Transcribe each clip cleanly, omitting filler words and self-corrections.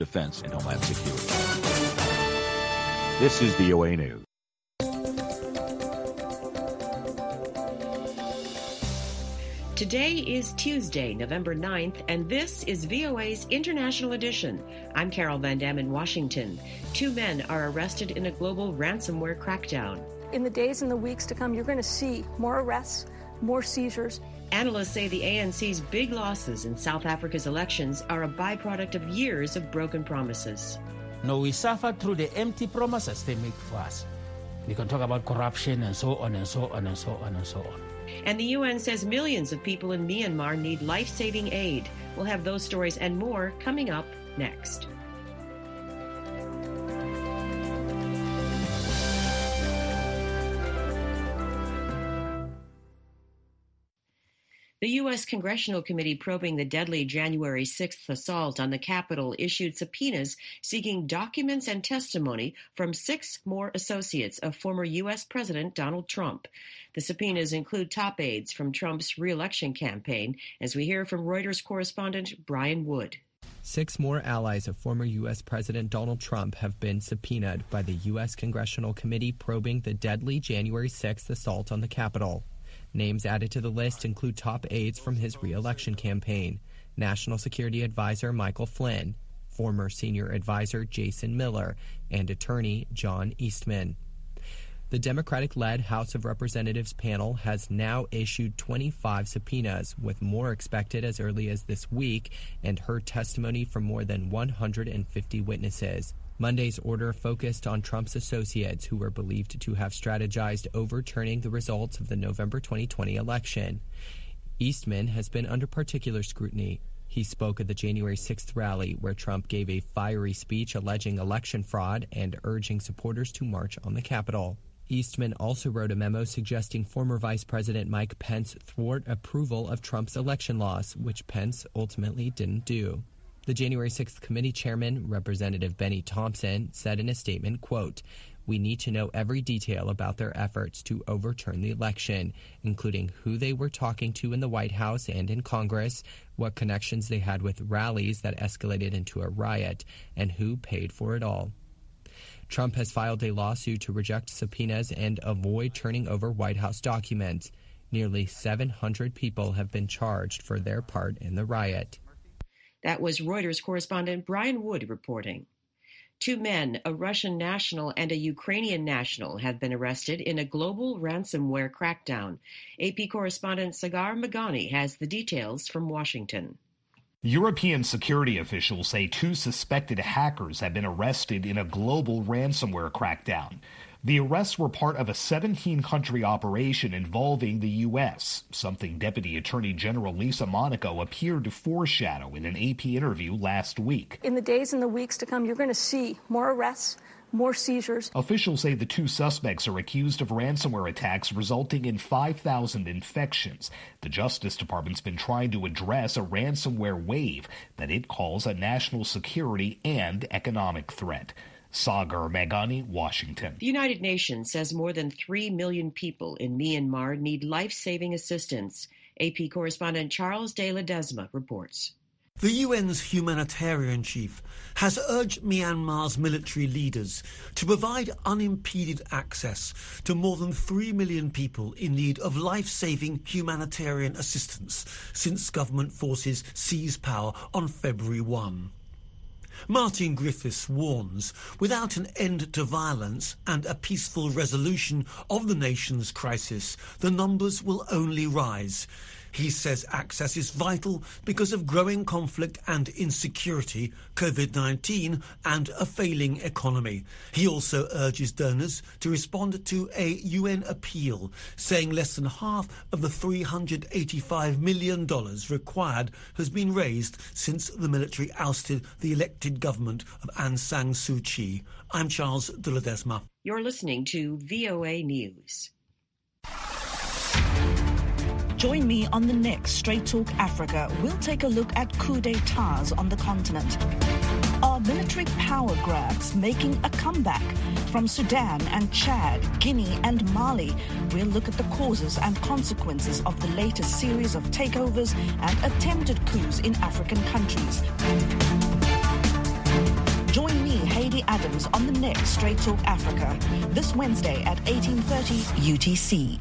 Defense and Homeland Security. This is VOA News. Today is Tuesday, November 9th, and this is VOA's International Edition. I'm Carol Van Dam in Washington. 2 men are arrested in a global ransomware crackdown. In the days and the weeks to come, you're going to see more arrests, more seizures. Analysts say the ANC's big losses in South Africa's elections are a byproduct of years of broken promises. No, we suffer through the empty promises they make for us. We can talk about corruption and so on and so on and so on and so on. And the UN says millions of people in Myanmar need life-saving aid. We'll have those stories and more coming up next. The U.S. Congressional Committee probing the deadly January 6th assault on the Capitol issued subpoenas seeking documents and testimony from 6 more associates of former U.S. President Donald Trump. The subpoenas include top aides from Trump's re-election campaign, as we hear from Reuters correspondent Brian Wood. 6 more allies of former U.S. President Donald Trump have been subpoenaed by the U.S. Congressional Committee probing the deadly January 6th assault on the Capitol. Names added to the list include top aides from his re-election campaign, National Security Advisor Michael Flynn, former senior advisor Jason Miller, and attorney John Eastman. The Democratic-led House of Representatives panel has now issued 25 subpoenas, with more expected as early as this week, and heard testimony from more than 150 witnesses. Monday's order focused on Trump's associates who were believed to have strategized overturning the results of the November 2020 election. Eastman has been under particular scrutiny. He spoke at the January 6th rally where Trump gave a fiery speech alleging election fraud and urging supporters to march on the Capitol. Eastman also wrote a memo suggesting former Vice President Mike Pence thwart approval of Trump's election loss, which Pence ultimately didn't do. The January 6th committee chairman, Representative Benny Thompson, said in a statement, quote, "We need to know every detail about their efforts to overturn the election, including who they were talking to in the White House and in Congress, what connections they had with rallies that escalated into a riot, and who paid for it all." Trump has filed a lawsuit to reject subpoenas and avoid turning over White House documents. Nearly 700 people have been charged for their part in the riot. That was Reuters correspondent Brian Wood reporting. 2 men, a Russian national and a Ukrainian national, have been arrested in a global ransomware crackdown. AP correspondent Sagar Meghani has the details from Washington. European security officials say 2 suspected hackers have been arrested in a global ransomware crackdown. The arrests were part of a 17-country operation involving the U.S., something Deputy Attorney General Lisa Monaco appeared to foreshadow in an AP interview last week. In the days and the weeks to come, you're going to see more arrests, more seizures. Officials say the 2 suspects are accused of ransomware attacks resulting in 5,000 infections. The Justice Department's been trying to address a ransomware wave that it calls a national security and economic threat. Sagar Meghani, Washington. The United Nations says more than 3 million people in Myanmar need life-saving assistance. AP correspondent Charles de Ledesma reports. The UN's humanitarian chief has urged Myanmar's military leaders to provide unimpeded access to more than 3 million people in need of life-saving humanitarian assistance since government forces seized power on February 1. Martin Griffiths warns, without an end to violence and a peaceful resolution of the nation's crisis, the numbers will only rise. He says access is vital because of growing conflict and insecurity, COVID-19 and a failing economy. He also urges donors to respond to a UN appeal, saying less than half of the $385 million required has been raised since the military ousted the elected government of Aung San Suu Kyi. I'm Charles de Ledesma. You're listening to VOA News. Join me on the next Straight Talk Africa. We'll take a look at coup d'etats on the continent. Are military power grabs making a comeback? From Sudan and Chad, Guinea and Mali, we'll look at the causes and consequences of the latest series of takeovers and attempted coups in African countries. Adams on the next Straight Talk Africa, this Wednesday at 18:30 UTC.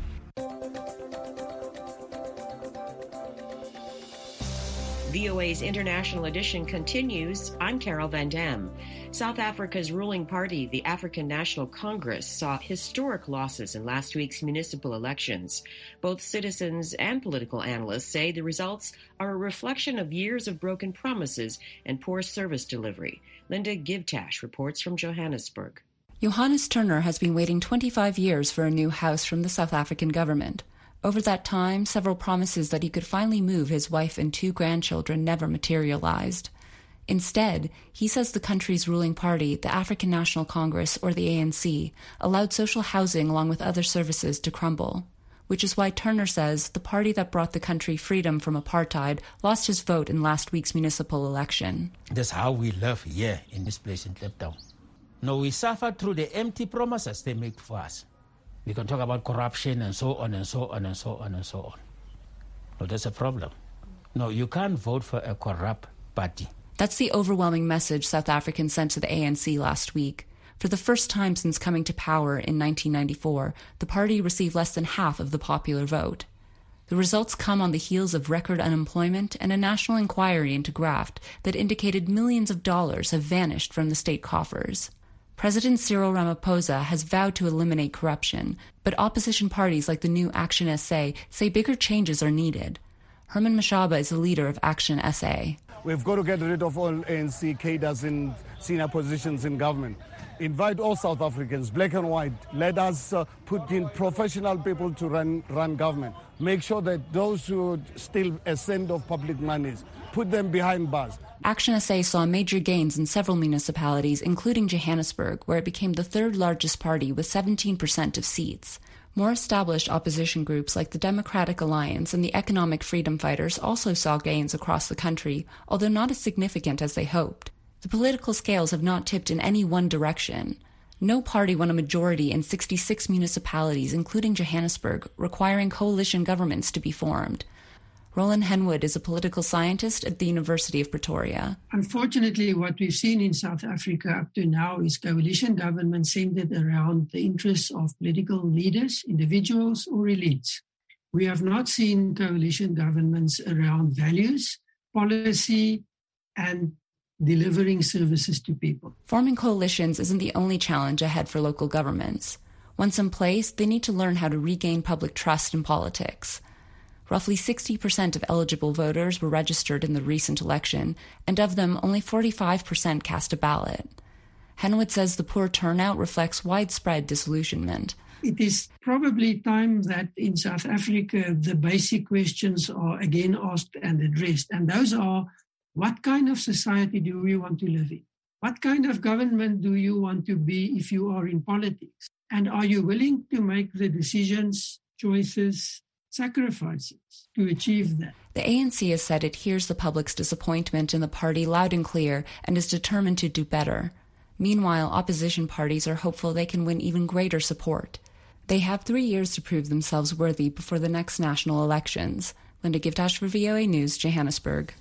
VOA's International Edition continues. I'm Carol Van Dam. South Africa's ruling party, the African National Congress, saw historic losses in last week's municipal elections. Both citizens and political analysts say the results are a reflection of years of broken promises and poor service delivery. Linda Givtash reports from Johannesburg. Johannes Turner has been waiting 25 years for a new house from the South African government. Over that time, several promises that he could finally move his wife and 2 grandchildren never materialized. Instead, he says the country's ruling party, the African National Congress, or the ANC, allowed social housing along with other services to crumble. Which is why Turner says the party that brought the country freedom from apartheid lost his vote in last week's municipal election. That's how we live here in this place in Kliptown. No, we suffer through the empty promises they make for us. We can talk about corruption and so on and so on and so on and so on. No, that's a problem. No, you can't vote for a corrupt party. That's the overwhelming message South Africans sent to the ANC last week. For the first time since coming to power in 1994, the party received less than half of the popular vote. The results come on the heels of record unemployment and a national inquiry into graft that indicated millions of dollars have vanished from the state coffers. President Cyril Ramaphosa has vowed to eliminate corruption, but opposition parties like the new Action SA say bigger changes are needed. Herman Mashaba is the leader of Action SA. We've got to get rid of all ANC cadres in senior positions in government. Invite all South Africans, black and white. Let us put in professional people to run government. Make sure that those who steal a cent of public monies, put them behind bars. Action SA saw major gains in several municipalities, including Johannesburg, where it became the 3rd largest party with 17% of seats. More established opposition groups like the Democratic Alliance and the Economic Freedom Fighters also saw gains across the country, although not as significant as they hoped. The political scales have not tipped in any one direction. No party won a majority in 66 municipalities, including Johannesburg, requiring coalition governments to be formed. Roland Henwood is a political scientist at the University of Pretoria. Unfortunately, what we've seen in South Africa up to now is coalition government centered around the interests of political leaders, individuals, or elites. We have not seen coalition governments around values, policy, and delivering services to people. Forming coalitions isn't the only challenge ahead for local governments. Once in place, they need to learn how to regain public trust in politics. Roughly 60% of eligible voters were registered in the recent election, and of them, only 45% cast a ballot. Henwood says the poor turnout reflects widespread disillusionment. It is probably time that in South Africa, the basic questions are again asked and addressed. And those are, what kind of society do you want to live in? What kind of government do you want to be if you are in politics? And are you willing to make the decisions, choices, sacrifices to achieve that? The ANC has said it hears the public's disappointment in the party loud and clear and is determined to do better. Meanwhile, opposition parties are hopeful they can win even greater support. They have 3 years to prove themselves worthy before the next national elections. Linda Givtash for VOA News, Johannesburg.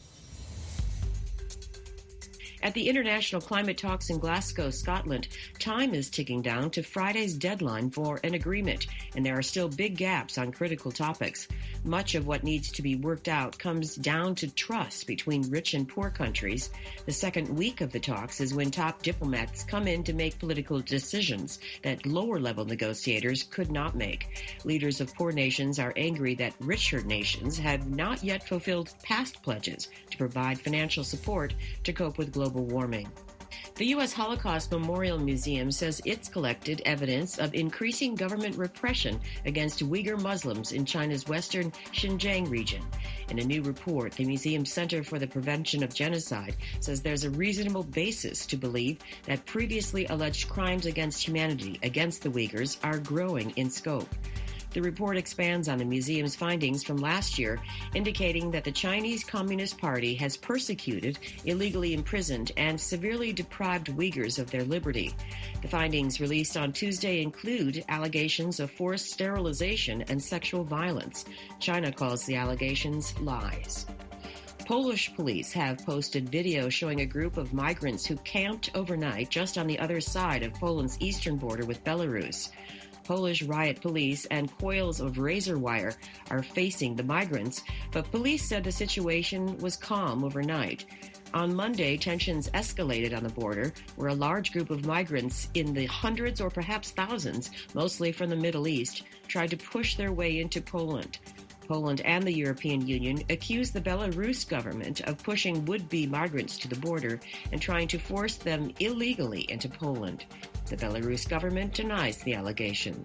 At the international climate talks in Glasgow, Scotland, time is ticking down to Friday's deadline for an agreement, and there are still big gaps on critical topics. Much of what needs to be worked out comes down to trust between rich and poor countries. The second week of the talks is when top diplomats come in to make political decisions that lower-level negotiators could not make. Leaders of poor nations are angry that richer nations have not yet fulfilled past pledges to provide financial support to cope with global warming. The U.S. Holocaust Memorial Museum says it's collected evidence of increasing government repression against Uyghur Muslims in China's western Xinjiang region. In a new report, the Museum's Center for the Prevention of Genocide says there's a reasonable basis to believe that previously alleged crimes against humanity against the Uyghurs are growing in scope. The report expands on the museum's findings from last year, indicating that the Chinese Communist Party has persecuted, illegally imprisoned, and severely deprived Uyghurs of their liberty. The findings released on Tuesday include allegations of forced sterilization and sexual violence. China calls the allegations lies. Polish police have posted video showing a group of migrants who camped overnight just on the other side of Poland's eastern border with Belarus. Polish riot police and coils of razor wire are facing the migrants, but police said the situation was calm overnight. On Monday, tensions escalated on the border, where a large group of migrants in the hundreds or perhaps thousands, mostly from the Middle East, tried to push their way into Poland. Poland and the European Union accused the Belarus government of pushing would-be migrants to the border and trying to force them illegally into Poland. The Belarus government denies the allegation.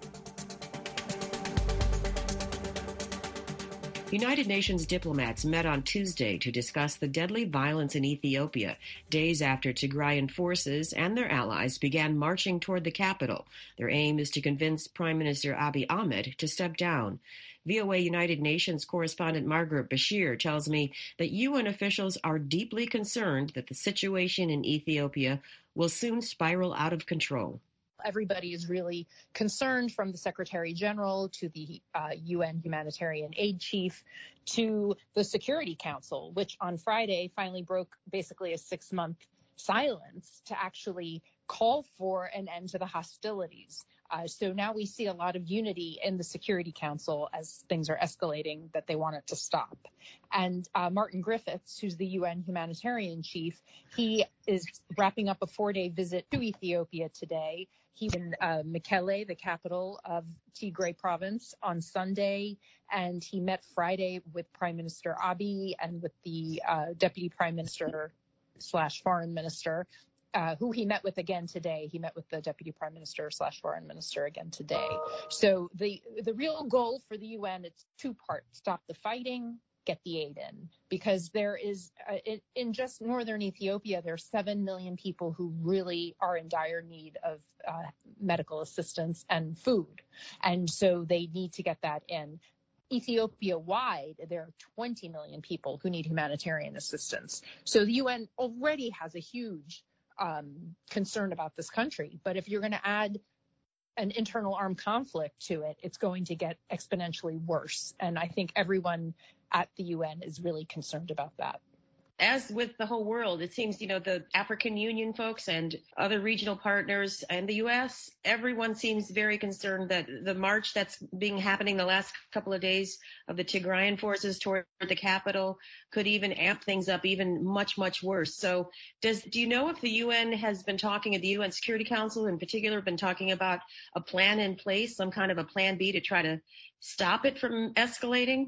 United Nations diplomats met on Tuesday to discuss the deadly violence in Ethiopia, days after Tigrayan forces and their allies began marching toward the capital. Their aim is to convince Prime Minister Abiy Ahmed to step down. VOA United Nations correspondent Margaret Bashir tells me that UN officials are deeply concerned that the situation in Ethiopia will soon spiral out of control. Everybody is really concerned, from the Secretary General to the UN humanitarian aid chief to the Security Council, which on Friday finally broke basically a 6-month silence to actually call for an end to the hostilities. So now we see a lot of unity in the Security Council as things are escalating, that they want it to stop. And Martin Griffiths, who's the UN humanitarian chief, he is wrapping up a 4-day visit to Ethiopia today. He's in Mekelle, the capital of Tigray province, on Sunday, and he met Friday with Prime Minister Abiy and with the Deputy Prime Minister / Foreign Minister, who he met with again today. He met with the Deputy Prime Minister / Foreign Minister again today. So the real goal for the UN, it's 2 parts: stop the fighting, get the aid in, because there is in just northern Ethiopia, there are 7 million people who really are in dire need of medical assistance and food. And so they need to get that in. Ethiopia-wide, there are 20 million people who need humanitarian assistance. So the UN already has a huge concern about this country. But if you're going to add an internal armed conflict to it, it's going to get exponentially worse. And I think everyone at the UN is really concerned about that. As with the whole world, it seems, the African Union folks and other regional partners and the U.S., everyone seems very concerned that the march that's happening the last couple of days of the Tigrayan forces toward the capital could even amp things up even much, much worse. So do you know if the UN has been talking, the UN Security Council in particular, been talking about a plan in place, some kind of a plan B to try to stop it from escalating?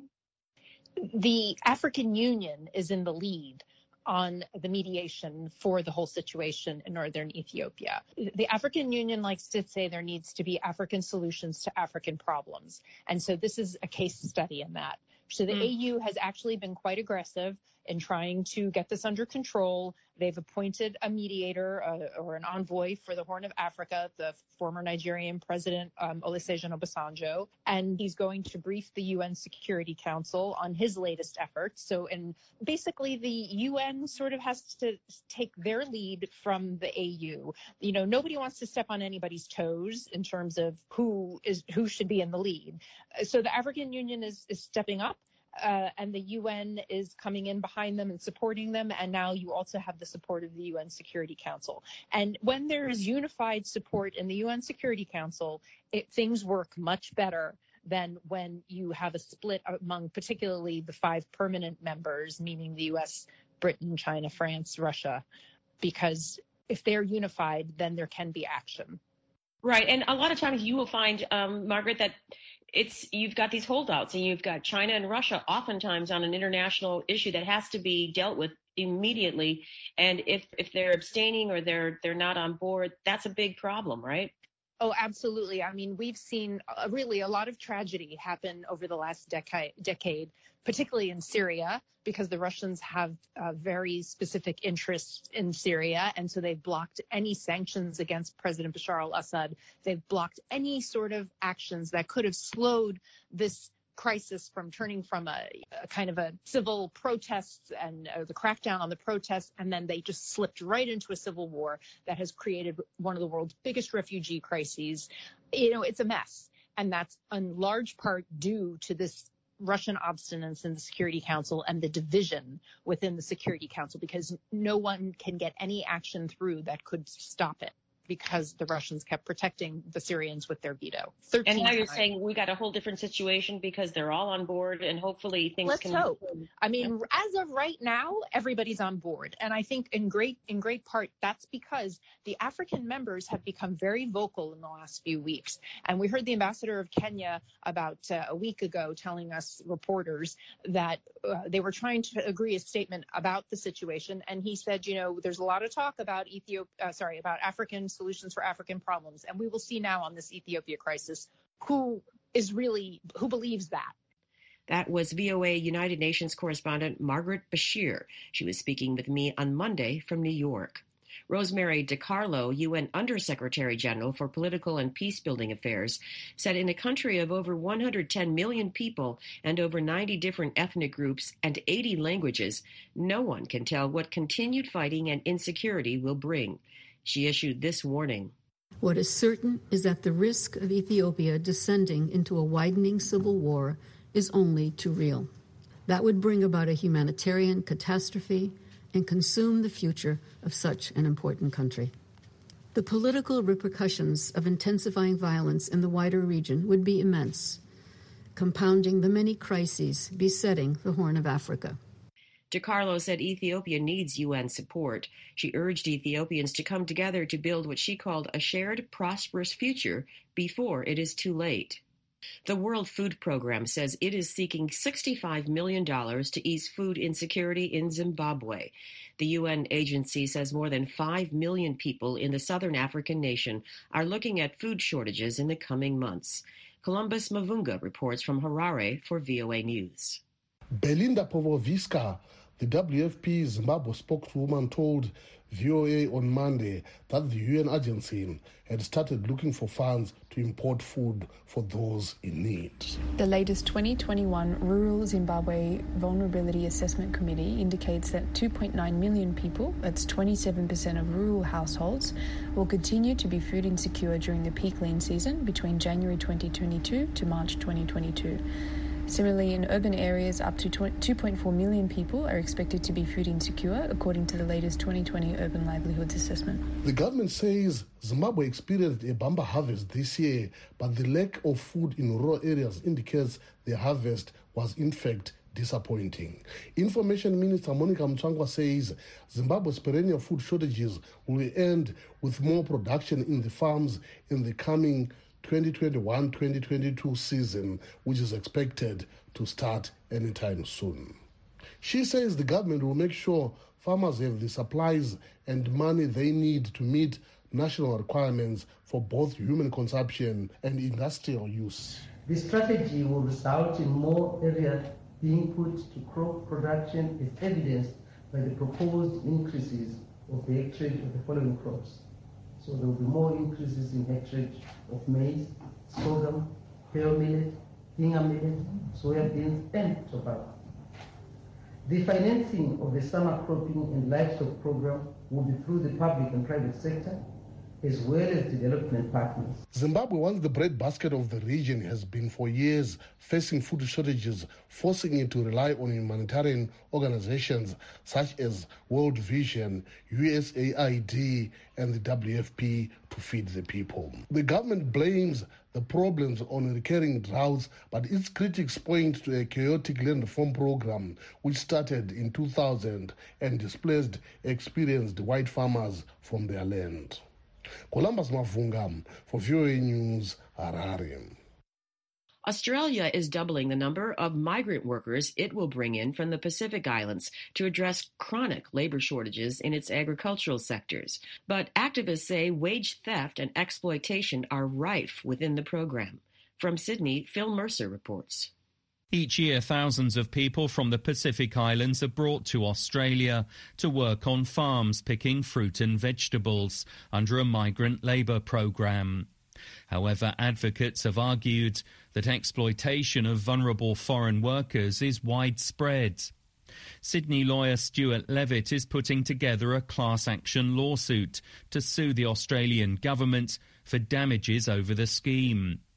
The African Union is in the lead on the mediation for the whole situation in northern Ethiopia. The African Union likes to say there needs to be African solutions to African problems. And so this is a case study in that. So the AU has actually been quite aggressive in trying to get this under control. They've appointed a mediator or an envoy for the Horn of Africa, the former Nigerian president, Olusegun Obasanjo, and he's going to brief the UN Security Council on his latest efforts. So, and basically the UN sort of has to take their lead from the AU. Nobody wants to step on anybody's toes in terms of who should be in the lead. So the African Union is stepping up. And the UN is coming in behind them and supporting them. And now you also have the support of the UN Security Council. And when there is unified support in the UN Security Council, things work much better than when you have a split among particularly the 5 permanent members, meaning the US, Britain, China, France, Russia, because if they're unified, then there can be action. Right. And a lot of times you will find, Margaret, that you've got these holdouts and you've got China and Russia oftentimes on an international issue that has to be dealt with immediately. And if they're abstaining or they're not on board, that's a big problem, right? Oh, absolutely. I mean, we've seen really a lot of tragedy happen over the last decade, particularly in Syria, because the Russians have very specific interests in Syria. And so they've blocked any sanctions against President Bashar al-Assad. They've blocked any sort of actions that could have slowed this crisis from turning from a kind of a civil protests and the crackdown on the protests, and then they just slipped right into a civil war that has created one of the world's biggest refugee crises. It's a mess, and that's in large part due to this Russian obstinance in the Security Council and the division within the Security Council, because no one can get any action through that could stop it, because the Russians kept protecting the Syrians with their veto. And now you're saying we got a whole different situation because they're all on board, and hopefully things Let's hope. I mean, as of right now, everybody's on board. And I think in great part, that's because the African members have become very vocal in the last few weeks. And we heard the ambassador of Kenya about a week ago telling us reporters that they were trying to agree a statement about the situation. And he said, there's a lot of talk about about African solutions for African problems. And we will see now on this Ethiopia crisis who believes that. That was VOA United Nations correspondent Margaret Bashir. She was speaking with me on Monday from New York. Rosemary DiCarlo, UN Undersecretary General for Political and Peacebuilding Affairs, said in a country of over 110 million people and over 90 different ethnic groups and 80 languages, no one can tell what continued fighting and insecurity will bring. She issued this warning. What is certain is that the risk of Ethiopia descending into a widening civil war is only too real. That would bring about a humanitarian catastrophe and consume the future of such an important country. The political repercussions of intensifying violence in the wider region would be immense, compounding the many crises besetting the Horn of Africa. DiCarlo said Ethiopia needs UN support. She urged Ethiopians to come together to build what she called a shared, prosperous future before it is too late. The World Food Program says it is seeking $65 million to ease food insecurity in Zimbabwe. The UN agency says more than 5 million people in the southern African nation are looking at food shortages in the coming months. Columbus Mavunga reports from Harare for VOA News. Belinda Povoviska, the WFP Zimbabwe spokeswoman, told VOA on Monday that the UN agency had started looking for funds to import food for those in need. The latest 2021 Rural Zimbabwe Vulnerability Assessment Committee indicates that 2.9 million people, that's 27% of rural households, will continue to be food insecure during the peak lean season between January 2022 to March 2022. Similarly, in urban areas, up to 2.4 million people are expected to be food insecure, according to the latest 2020 Urban Livelihoods Assessment. The government says Zimbabwe experienced a bumper harvest this year, but the lack of food in rural areas indicates the harvest was in fact disappointing. Information Minister Monica Mtsvangwa says Zimbabwe's perennial food shortages will end with more production in the farms in the coming 2021-2022 season, which is expected to start anytime soon. She says the government will make sure farmers have the supplies and money they need to meet national requirements for both human consumption and industrial use. The strategy will result in more area being put to crop production, as evidenced by the proposed increases of the hectarage of the following crops. So there will be more increases in hectarage of maize, sorghum, pearl millet, finger millet, soya beans, and tobacco. The financing of the summer cropping and livestock program will be through the public and private sector, as well as development partners. Zimbabwe, once the breadbasket of the region, has been for years facing food shortages, forcing it to rely on humanitarian organizations such as World Vision, USAID, and the WFP to feed the people. The government blames the problems on recurring droughts, but its critics point to a chaotic land reform program which started in 2000 and displaced experienced white farmers from their land. Columbus Mavunga for VOA News, Harare. Australia is doubling the number of migrant workers it will bring in from the Pacific Islands to address chronic labor shortages in its agricultural sectors. But activists say wage theft and exploitation are rife within the program. From Sydney, Phil Mercer reports. Each year, thousands of people from the Pacific Islands are brought to Australia to work on farms picking fruit and vegetables under a migrant labour programme. However, advocates have argued that exploitation of vulnerable foreign workers is widespread. Sydney lawyer Stuart Levitt is putting together a class action lawsuit to sue the Australian government for damages over the scheme.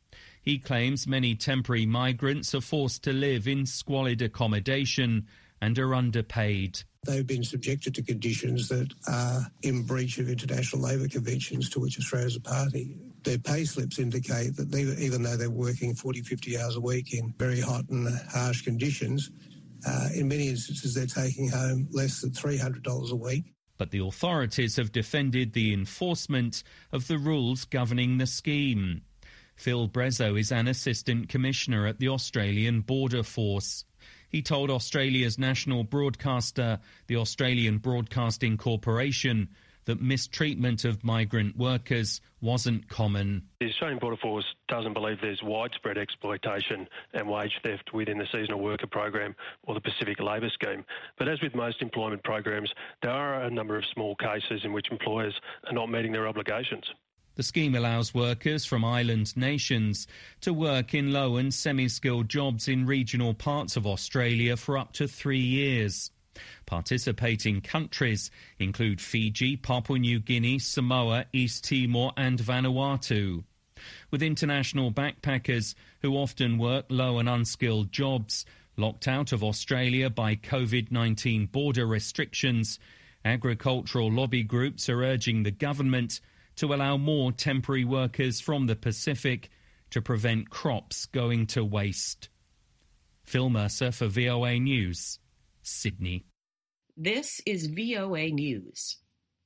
He claims many temporary migrants are forced to live in squalid accommodation and are underpaid. They've been subjected to conditions that are in breach of international labour conventions to which Australia is a party. Their pay slips indicate that even though they're working 40, 50 hours a week in very hot and harsh conditions, in many instances they're taking home less than $300 a week. But the authorities have defended the enforcement of the rules governing the scheme. Phil Brezzo is an assistant commissioner at the Australian Border Force. He told Australia's national broadcaster, the Australian Broadcasting Corporation, that mistreatment of migrant workers wasn't common. The Australian Border Force doesn't believe there's widespread exploitation and wage theft within the seasonal worker program or the Pacific Labour Scheme. But as with most employment programs, there are a number of small cases in which employers are not meeting their obligations. The scheme allows workers from island nations to work in low and semi-skilled jobs in regional parts of Australia for up to 3 years. Participating countries include Fiji, Papua New Guinea, Samoa, East Timor and Vanuatu. With international backpackers who often work low and unskilled jobs, locked out of Australia by COVID-19 border restrictions, agricultural lobby groups are urging the government to allow more temporary workers from the Pacific to prevent crops going to waste. Phil Mercer for VOA News, Sydney. This is VOA News.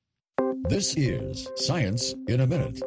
This is Science in a Minute.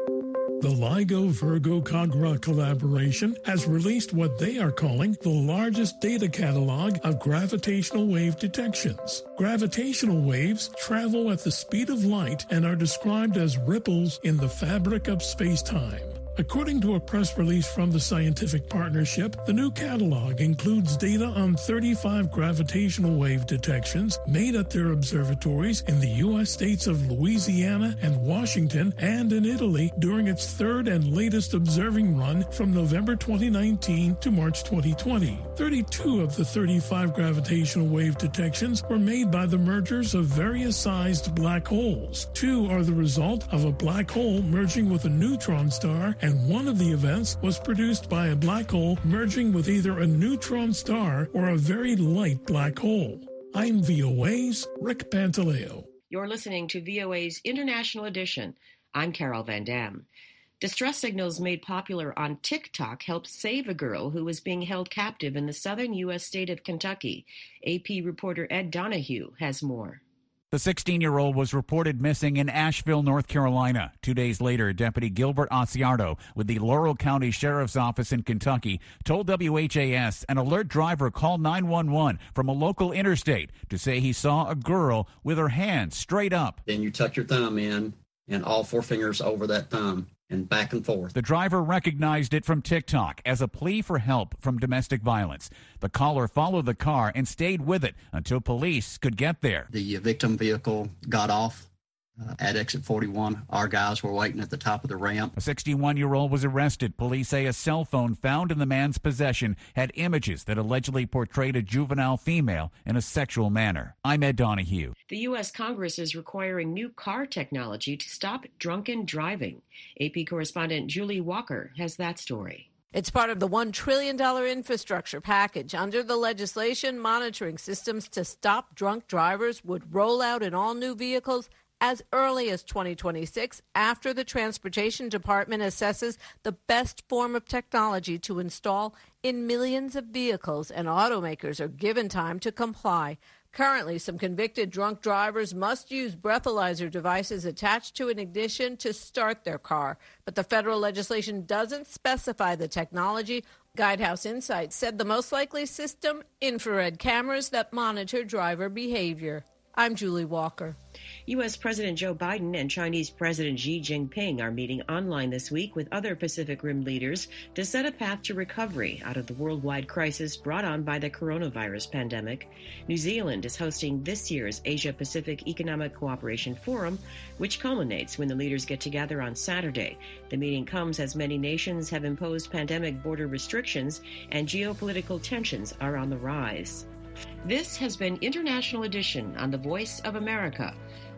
The LIGO-Virgo-Cogra collaboration has released what they are calling the largest data catalog of gravitational wave detections. Gravitational waves travel at the speed of light and are described as ripples in the fabric of space-time. According to a press release from the Scientific Partnership, the new catalog includes data on 35 gravitational wave detections made at their observatories in the U.S. states of Louisiana and Washington and in Italy during its third and latest observing run from November 2019 to March 2020. 32 of the 35 gravitational wave detections were made by the mergers of various sized black holes. 2 are the result of a black hole merging with a neutron star, and one of the events was produced by a black hole merging with either a neutron star or a very light black hole. I'm VOA's Rick Pantaleo. You're listening to VOA's International Edition. I'm Carol Van Dam. Distress signals made popular on TikTok helped save a girl who was being held captive in the southern U.S. state of Kentucky. AP reporter Ed Donahue has more. The 16-year-old was reported missing in Asheville, North Carolina. 2 days later, Deputy Gilbert Asiardo with the Laurel County Sheriff's Office in Kentucky told WHAS an alert driver called 911 from a local interstate to say he saw a girl with her hands straight up. Then you tuck your thumb in and all 4 fingers over that thumb and back and forth. The driver recognized it from TikTok as a plea for help from domestic violence. The caller followed the car and stayed with it until police could get there. The victim vehicle got off at exit 41. Our guys were waiting at the top of the ramp. A 61-year-old was arrested. Police say a cell phone found in the man's possession had images that allegedly portrayed a juvenile female in a sexual manner. I'm Ed Donahue. The U.S. Congress is requiring new car technology to stop drunken driving. AP correspondent Julie Walker has that story. It's part of the $1 trillion infrastructure package. Under the legislation, monitoring systems to stop drunk drivers would roll out in all new vehicles as early as 2026, after the Transportation Department assesses the best form of technology to install in millions of vehicles, and automakers are given time to comply. Currently, some convicted drunk drivers must use breathalyzer devices attached to an ignition to start their car, but the federal legislation doesn't specify the technology. Guidehouse Insights said the most likely system, infrared cameras that monitor driver behavior. I'm Julie Walker. U.S. President Joe Biden and Chinese President Xi Jinping are meeting online this week with other Pacific Rim leaders to set a path to recovery out of the worldwide crisis brought on by the coronavirus pandemic. New Zealand is hosting this year's Asia-Pacific Economic Cooperation Forum, which culminates when the leaders get together on Saturday. The meeting comes as many nations have imposed pandemic border restrictions and geopolitical tensions are on the rise. This has been International Edition on the Voice of America.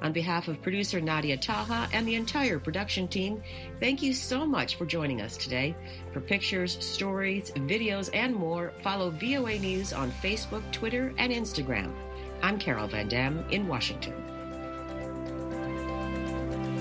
On behalf of producer Nadia Taha and the entire production team, thank you so much for joining us today. For pictures, stories, videos, and more, follow VOA News on Facebook, Twitter, and Instagram. I'm Carol Van Dam in Washington.